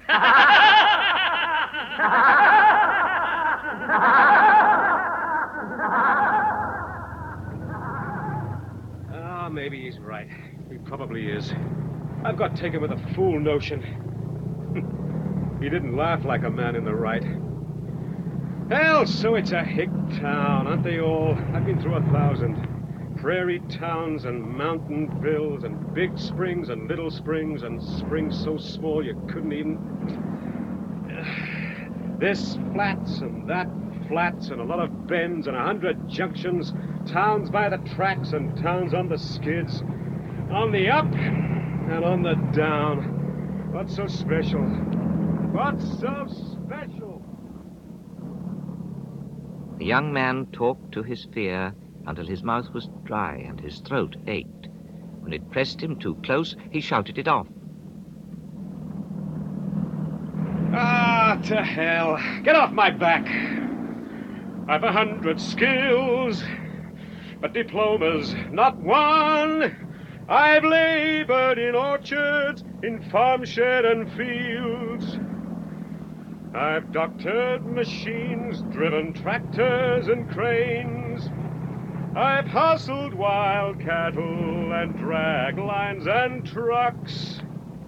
Maybe he's right. He probably is. I've got taken with a fool notion. He didn't laugh like a man in the right. Hell, so it's a hick town, aren't they all? I've been through 1,000. Prairie towns and mountain villas and big springs and little springs and springs so small you couldn't even... This flats and that flats and a lot of bends and 100 junctions, towns by the tracks and towns on the skids, on the up and on the down. What's so special? What's so special? The young man talked to his fear until his mouth was dry and his throat ached. When it pressed him too close, he shouted it off. Ah, to hell. Get off my back. I've 100 skills, but diplomas, not one. I've labored in orchards, in farm shed and fields. I've doctored machines, driven tractors and cranes. I've hustled wild cattle and drag lines and trucks.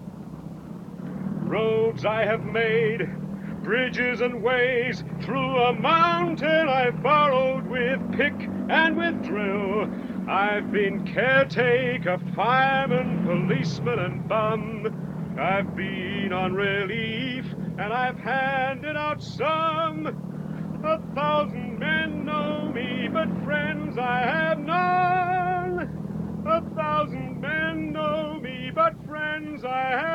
Roads I have made, bridges and ways. Through a mountain I've burrowed with pick and with drill. I've been caretaker, fireman, policeman, and bum. I've been on relief, and I've handed out some. 1,000 men know me, but friends I have none. 1,000 men know me, but friends I have